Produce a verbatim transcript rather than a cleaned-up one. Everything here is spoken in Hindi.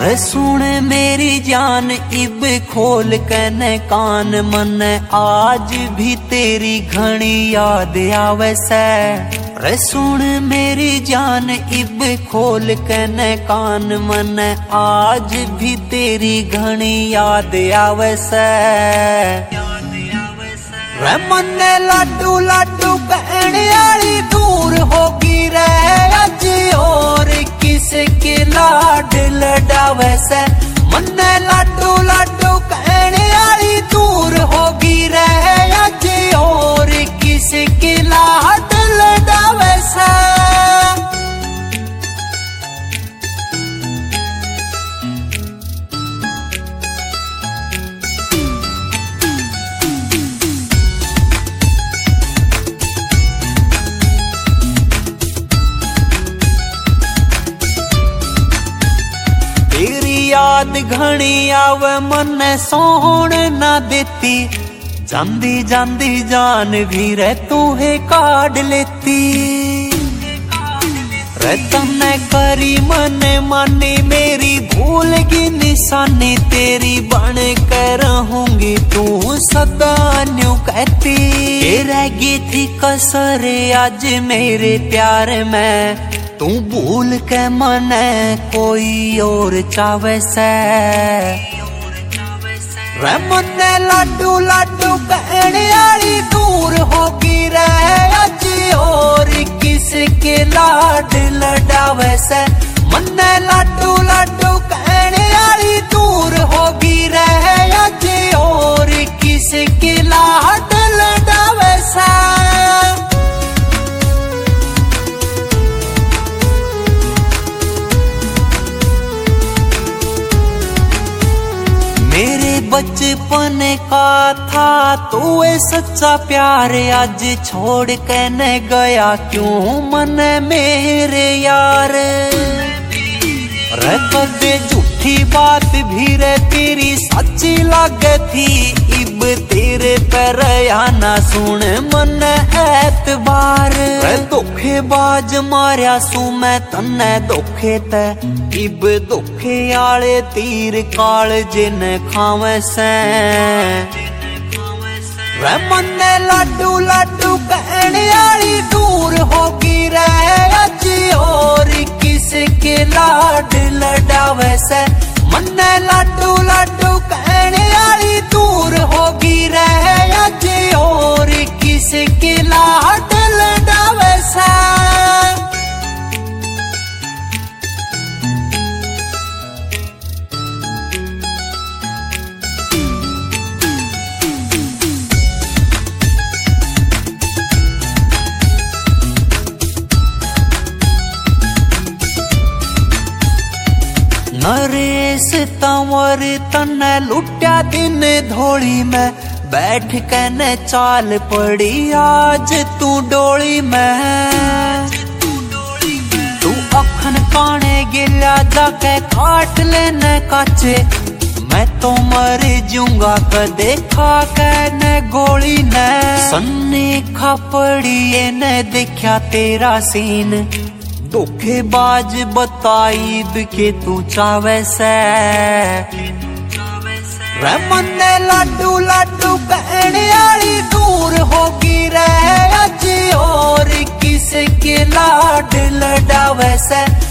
रे सुन मेरी जान इब खोल कने कान, मन आज भी तेरी घनी याद आवे से। रे सुन मेरी जान इब खोल कने कान, मन आज भी तेरी घनी याद आवे से। रे मन लाडू लाडू कहने वाली दूर होगी रे अज, और किसके लाड लडावे से। मन लाडू लाडू कहने वाली दूर होगी रे अज, और किसके लाड लडावे से। तेरी याद घनी आवे मन सोहण ना देती, जांदी जांदी जान भी रे तूहे काढ़ लेती। रे तन्ने करी मन मानी मेरी भूल की निशानी, तेरी बन कर रहूंगी तू सदा न्यू कहती। रहेगी थी कसर आज मेरे प्यार में, तू भूल के मन कोई और चावे से। रे मन लाडू लाडू कहने वाली दूर होगी रे अज, और किसके लाड लडावे से। मन लाडू लाडू कहने वाली दूर होगी रे अज, और किसके लाड लडावे से। मेरे बचपन का था तू सच्चा प्यार, आज छोड़ के न गया क्यों मन मेरे यार। रे कदे झूठी बात भी रे तेरी सच्ची लगे थी, इब तेरे पर आना सुन मन एतबार। रे धोखेबाज मारिया सू मैं तन्ने धोखे ते, इब धोखे आले तीर काल जिन खावे से। रे मन लाडू लाडू कहने वाली दूर होगी रे अज, और किसके लाड लडावे से। मन लाडू लाडू कहने वाली दूर होगी रे अज, और किसके लाड लडावे से। नरेश तंवर तन्ने लुट्या दिन धोली में, बैठ के न चाल पड़ी आज तू डोली में। तू अखन काने गिला जाके काट लेने काचे, मैं तो मर जूंगा कदे खा के न गोली न। सन्ने खापड़ी ने देखा तेरा सीन, धोखेबाज बताई के तू चावे से। रे मन लाडू लाडू कहने वाली दूर होगी रे अज, और किसके लाड लडावे से।